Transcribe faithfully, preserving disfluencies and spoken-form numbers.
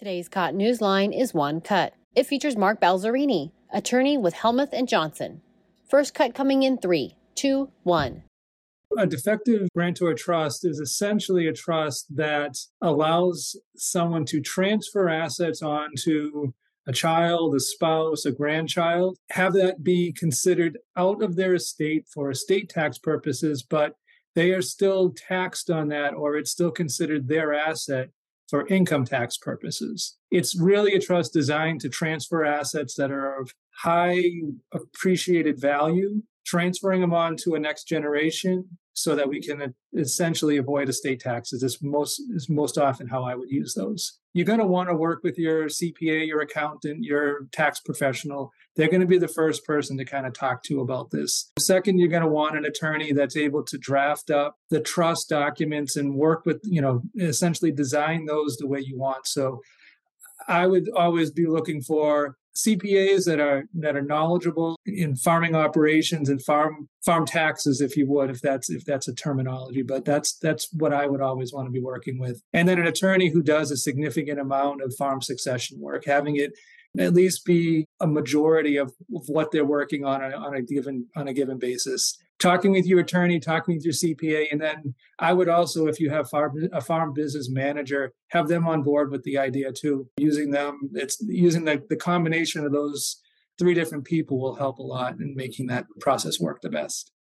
Today's Cotton Newsline is One Cut. It features Mark Balzerini, attorney with Helmuth and Johnson. First cut coming in three, two, one. A defective grantor trust is essentially a trust that allows someone to transfer assets onto a child, a spouse, a grandchild, have that be considered out of their estate for estate tax purposes, but they are still taxed on that, or it's still considered their asset for income tax purposes. It's really a trust designed to transfer assets that are of high appreciated value, transferring them on to a next generation so that we can essentially avoid estate taxes is most, is most often how I would use those. You're going to want to work with your C P A, your accountant, your tax professional. They're going to be the first person to kind of talk to about this. Second, you're going to want an attorney that's able to draft up the trust documents and work with, you know, essentially design those the way you want. So I would always be looking for C P As that are that are knowledgeable in farming operations and farm farm taxes, if you would, if that's if that's a terminology. But that's that's what I would always want to be working with. And then an attorney who does a significant amount of farm succession work, having it at least be a majority of, of what they're working on a, on a given on a given basis. Talking with your attorney, talking with your C P A, and then I would also, if you have farm, a farm business manager, have them on board with the idea too. Using them, it's using the, the combination of those three different people will help a lot in making that process work the best.